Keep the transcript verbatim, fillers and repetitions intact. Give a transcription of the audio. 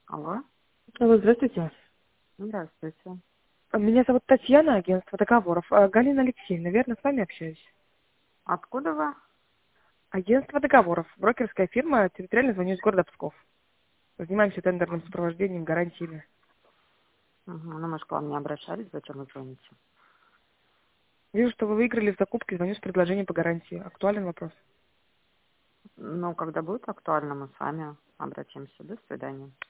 Алло, Алло, здравствуйте. здравствуйте. Меня зовут Татьяна, агентство договоров. А, Галина Алексеевна, верно, с вами общаюсь? Откуда вы? Агентство договоров, брокерская фирма, территориально звоню из города Псков. Занимаемся тендерным сопровождением, гарантиями. Угу. Ну, мы же к вам не обращались, зачем вы звоните? Вижу, что вы выиграли в закупке, звоню с предложением по гарантии. Актуален вопрос. Ну, когда будет актуально, мы с вами обратимся. До свидания.